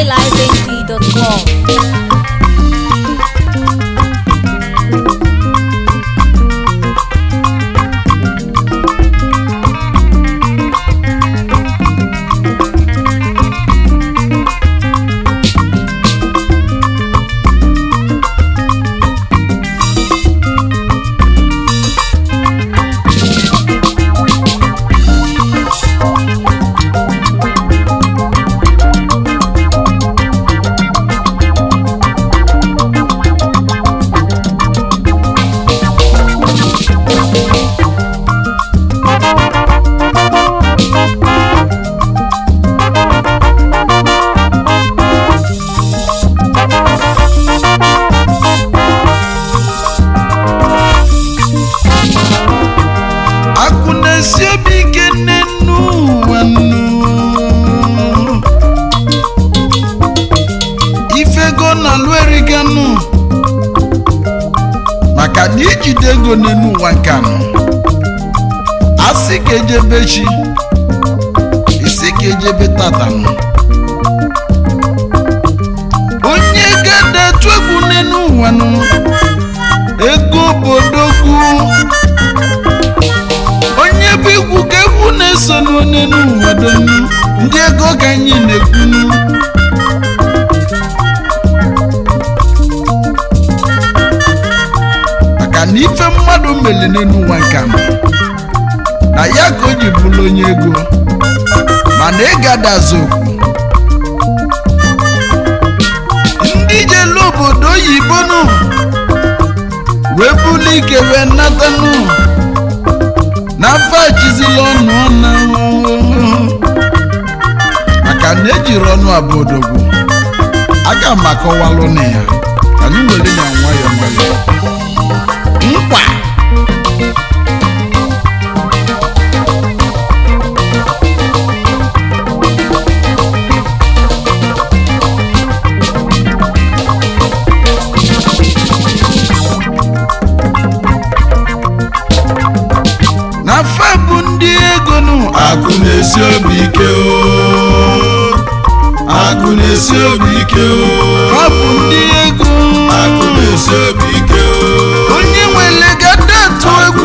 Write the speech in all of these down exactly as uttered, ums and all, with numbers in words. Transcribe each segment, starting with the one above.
live n g dot com. maka na ijide ego n'enu ụwa nke anọ asị ka ejebe chi isi ka ejebe tatanụ onye gada etu egwu n'enu ụwa nụ ego bodogwu onye bụ igwu ka egwu na-eso n'enu ụwa donu ndị ego ka anyị na-ekwunu na ife mmadụ meli n'elu ụwa nke ama na ya ka o ji bụrụ onye ego mana ịgadazi okwu ndị jelu obodo oyibo nụ wee bulu ike wee natanụ n'afọ achizila ọnụ ọna maka na ejiri ọnụ abụ odogwu aga m akọwalụ na ya anyị nwere na nwayọ nwayọ nkwa na fabụ ndị ego nụ akụ na-esi obi ike o akụ na-esi obi ike o fabụ ndị ego akụ na-esi obi ike o onye nwere gada atụ egwu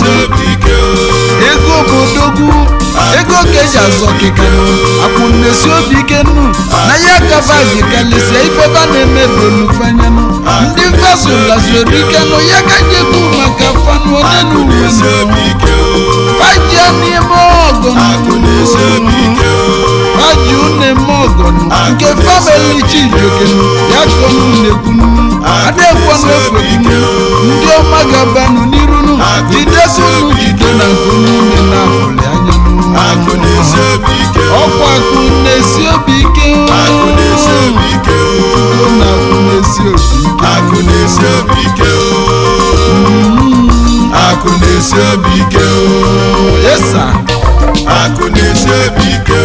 ego bodogwu ego ka eji azọ kika akwụ nnesi obi ike nnu na ya kaba gị kalịsịa ifeba na-eme bolufanyanu ndị mfaso lazuru ike nụ ya ka jegbu maka fanụ onye n'uwe faji n'ime ọgọnụ faji uneme ọgọnụ nke famili chijokenu ya kọnụ na-ekwunu adekwanụ efegunu ndị ọma gabanụ n'irunu jidesunu jide na nkunune na afọli anya ọkwa akụ na-esi obi ike akụ na-esi obi ike na akụ na-esi akụ na-esi obi ike akụ na-esi obi ike yesa akụ na-esi obi ike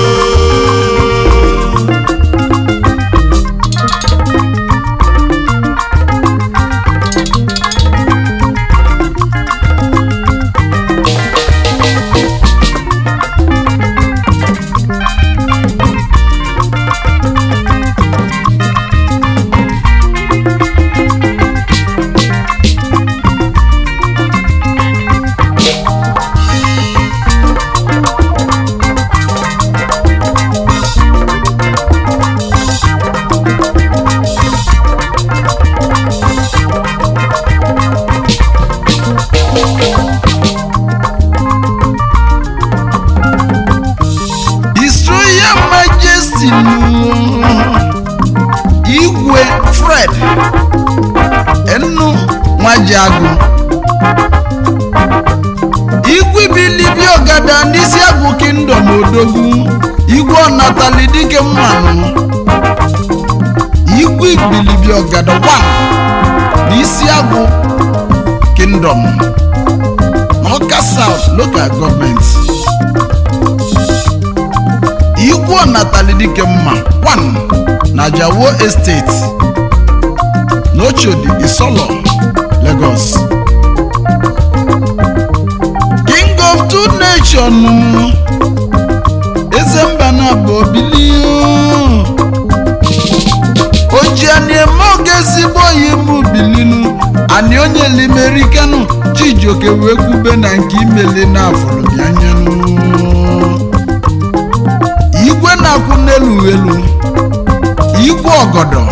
igwe Fred enu nwajiagụ igwe bilibi ọgada n'isi agụ kingdom odogwu igwe ọnatali dike mmanụ igwe bilibi ọgada one n'isi agụ kingdom n'Awka South local government igwe ọnatali dike mma one na Jawo Estate n'Ochodi Isolo Lagos King of two nations eze mba na bụ bilio oji ani eme oge ezigbo oyi mụ bilinu ani onye limerikanu Chijioke wee kwube na nke imeli n'afọrọ bịa nyanụ igwe na-akwụ n'elu elu igwe ọgọdọ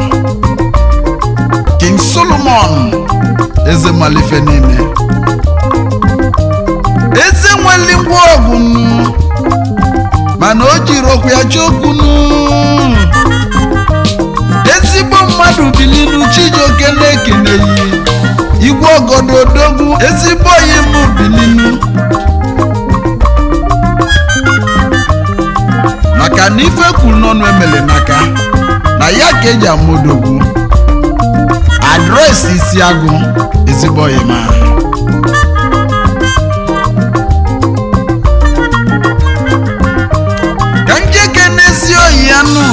King Solomon eze malife niile eze nweli ngwa ọgwụ mana o jiri okwu ya chokwu ezigbo mmadụ bilinu Chijioke na-ekeneghị igwe ọgọdọ odogwu ezigbo oyi mụ bilinu maka na ife kwuru n'ọnụ emele n'aka na ya ka eji amodogwu adreesị isi agụ ezigbo oyi ma ka njeke n'ezi oyi ya nụ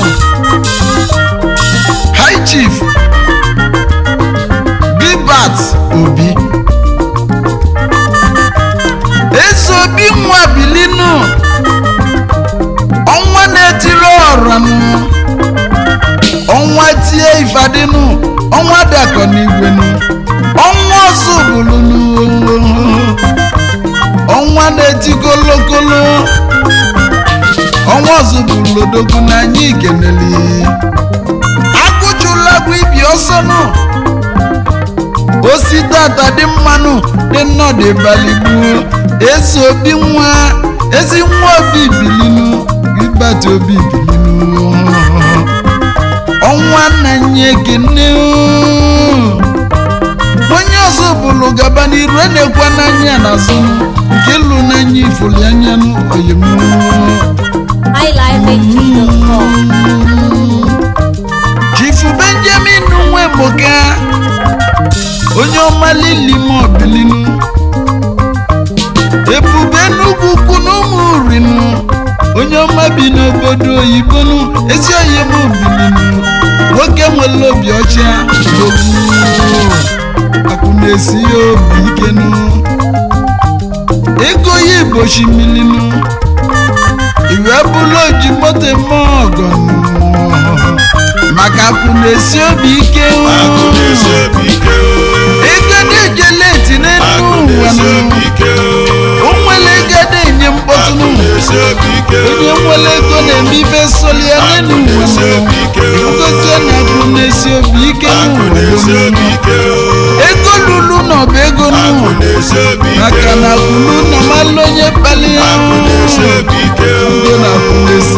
High Chief Bibat Obi eze obi nwa bilinu ọnwa na-etiri ọranụ ọnwa tie ifadinu ọnwa dakọ n'igwenu ọnwa ọzọ bulunu ọnwa na-eti kolokolo ọnwa ọzọ bulodogwu na anyị ikeneli akụjula bụ ibi ọsọ nụ osi tata dị mmanụ dị nnọọ dị baligbuo ezi obi nwa ezi nwa obi bilinu Bibat Obi bilinu ọnwa nna nye ekene onye ọzọ bụlụ gaba n'iru na-ekwe n'anya n'azụ nke lụ n'anya ifoli anya n'oyimu highlife dot com Chief Benjamin Nwemoka onye ọma Lilimo bilinu ebube n'ugwu ukwu n'ụmụ urinu onye ọma bi n'obodo oyibo nụ ezi oyibo bilinu nwoke nwere obi ọcha akwụ na-esi obi ike nụ ego ya igbochi milinu iwe bụla oji moto eme ọgọ maka akwụ na-esi obi ike ego na-eje leti n'elu ụwa o nwere ego na-enye mkpọtụ onye nwere ego na-eme ife soli ya n'elu ụwa ngozie na akwụ na-esi obi ike ego lulu na ọba ego n'ụwa maka na akwụlu na malụ onye kpali ya ngo na akwụ na-esi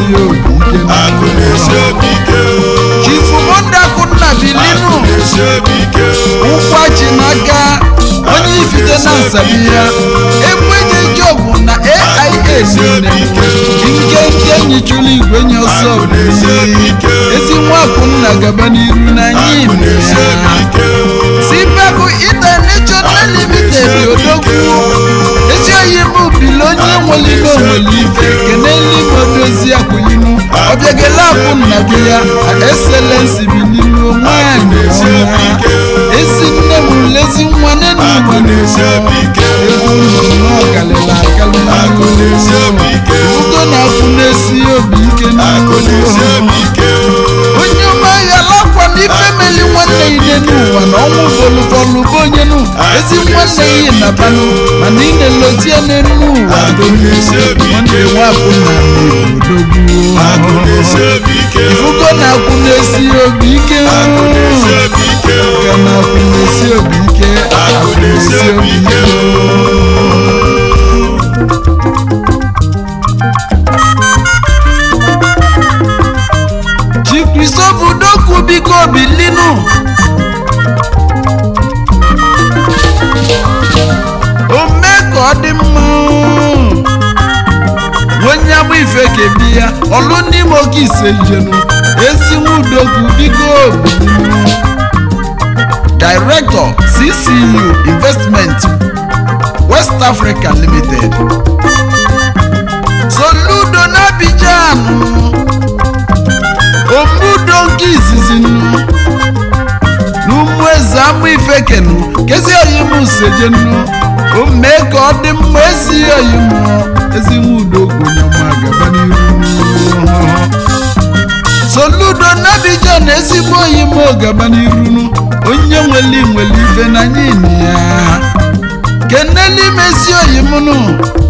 obi ike Chief Mondaku nna bilinu ụkwa ji n'aka onye ifite na nsabi ya ekwenye jọbụ na A I A niile nke nke nyichụlụ igwe nye ọsọ ezi nwapụ nna gaba n'iru n'anya ime ya Sipeku International Limited odogwu ezi oyi mụ bili onye nwere n'onwere ife keneli modozi akwụyinu ọbịagela akwụ nna gị ya excellency bilinu nwanyị ọma ezi nne m lezi nwa nenu egwu nnụnụ ọkalịla akalị ugo na akwụ na-esi obi ike onye ọma ya lakwa n'ife meli nwanne ine n'ụwa na ọnwụ bọlụbọlụ bụ onye nụ ezi nwanne ihe na banụ mana ị na-elotie n'elu ụwa nwanne nwapụ na odogwu ifugo na akwụ na-esi obi ike ka na akwụ na-esi obi ike akwụ na-esi obi ike Chief Christopher Udokwu biko bilinu ome ka ọ dị mma onye agba ife kebi ya ọlụ n'ime oke ise jenu ezi nwa Udokwu biko bilinu Director C C U Investment West Africa Limited Soludo n'Abidjan omudo nke izizi nnu n'ụmụ eze amụ ife kenu kezi oyimu sejenu o mee ka ọ dị mma ezi oyimu ezi nwa Udokwu onye ọma gaba n'iru Soludo n'Abidjan na ezigbo oyi m ogaba n'irunu onye nweli nweli ife na nyini ya keneli mesi oyi m nụ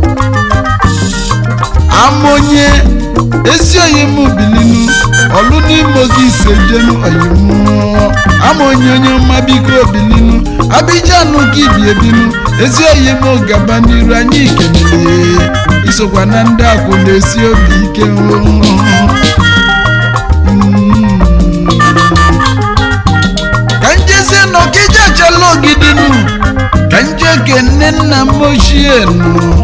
amonye esi oyi m bilinu olu n'imo gị ise jenu oyi m amonye onye mma biko bilinu abijanu gị bi ebinu ezi oyi m ogaba n'iru anyị kenele isokwa na ndị akwụ na-esi obi ike ka njezi n'Ọkịja chala ogidinu ka nje kene nna m ochie nụ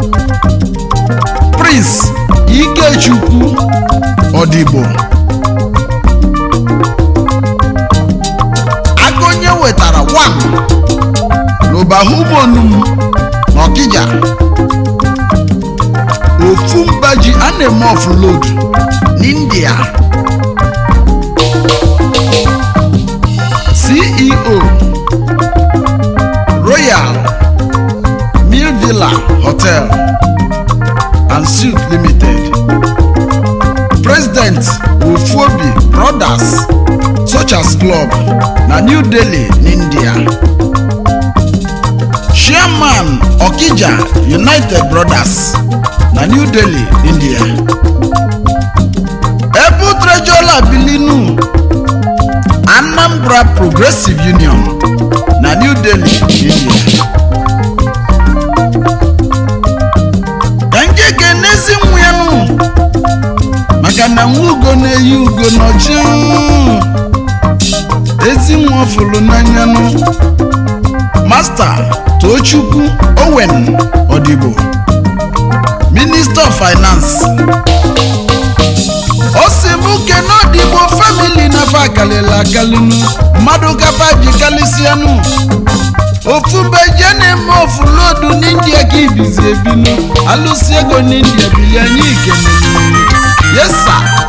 Prince Ikechukwu Odigbo agonye wetara one n'Obahumonu n'Ọkịja ofu mbaji a na-eme offload n'India C E O Royal Mill Villa Hotel and Suite Limited President Ofuobi Brothers Sochas Club na New Delhi n'India Chairman Ọkịja United Brothers na New Delhi India Ebu Trejola Bilinu Anambra Progressive Union na New Delhi India kange kenezi nwenu maka na nwugo na-eyi ugo n'ọjị ezi nwa fụrụ n'anya nụ Master Tochukwu Owen Odigbo Minister of Finance Osibuke n'Odigbo family na fa kalila kalinu mmadụ kapa ji kalisianu ofu bejene mo ofu lodu n'India ka ibizi ebinu alụsi ego n'India bili anyị ikenelu yes sir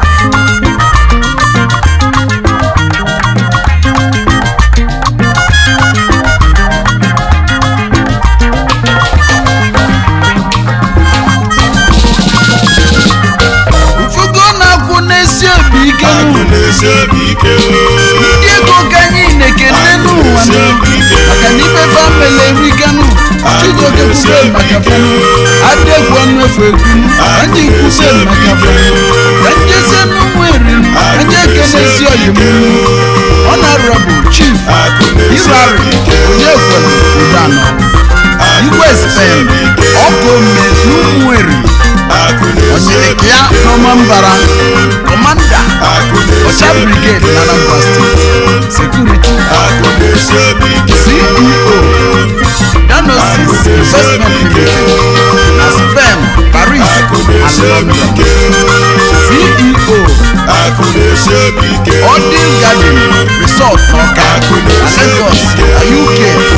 ndị ego ka anyị na-ekene n'ụwa maka na ife famili erikanu Chigoke kwube maka fanu adegwu ọnụ efu ekunu anyị kwube maka fanu ka njeze n'ụmụ erinu anyị ekenesi oyimunu Honorable Chief Irari Onyekwelu Udano Igwe Spain Ọgome n'ụmụ eri Onyelekya N'Ọmambara Commander Ocha Brigade na Anambra State Security C E O Danosis Investment Limited na Spain Paris and London C E O Odin Garden Resort N'Awka na Lagos na U K